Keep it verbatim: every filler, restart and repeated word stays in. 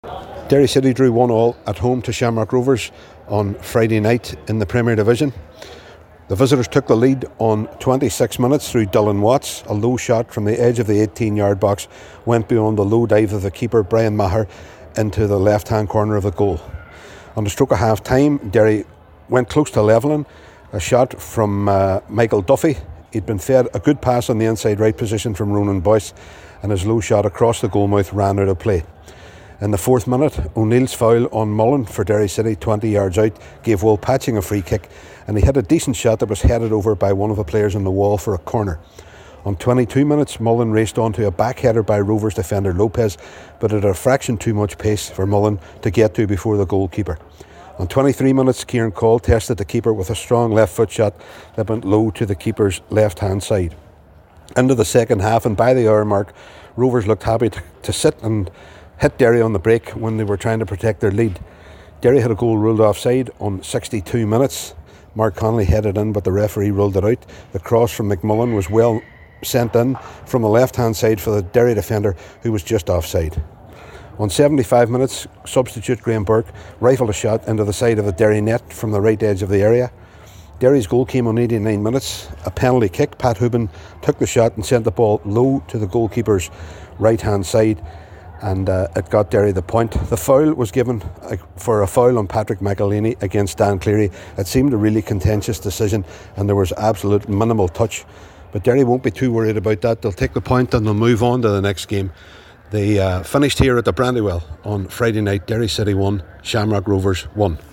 Derry City drew one all at home to Shamrock Rovers on Friday night in the Premier Division. The visitors took the lead on twenty-six minutes through Dylan Watts. A low shot from the edge of the eighteen yard box went beyond the low dive of the keeper Brian Maher into the left hand corner of the goal. On the stroke of half time, Derry went close to levelling. A shot from uh, Michael Duffy. He'd been fed a good pass on the inside right position from Ronan Boyce, and his low shot across the goalmouth ran out of play. In the fourth minute, O'Neill's foul on Mullen for Derry City, twenty yards out, gave Will Patching a free kick, and he hit a decent shot that was headed over by one of the players on the wall for a corner. On twenty-two minutes, Mullen raced onto a back header by Rovers defender Lopez, but at a fraction too much pace for Mullen to get to before the goalkeeper. On twenty-three minutes, Kieran Call tested the keeper with a strong left foot shot that went low to the keeper's left hand side. Into the second half, and by the hour mark, Rovers looked happy to, to sit and hit Derry on the break when they were trying to protect their lead. Derry had a goal ruled offside on sixty-two minutes. Mark Connolly headed in, but the referee ruled it out. The cross from McMullen was well sent in from the left hand side for the Derry defender, who was just offside. On seventy-five minutes, substitute Graham Burke rifled a shot into the side of the Derry net from the right edge of the area. Derry's goal came on eighty-nine minutes. A penalty kick. Pat Hubin took the shot and sent the ball low to the goalkeeper's right hand side, and uh, it got Derry the point. The foul was given uh, for a foul on Patrick McElhaney against Dan Cleary. It seemed a really contentious decision, and there was absolute minimal touch. But Derry won't be too worried about that. They'll take the point and they'll move on to the next game. They uh, finished here at the Brandywell on Friday night. Derry City won, Shamrock Rovers won.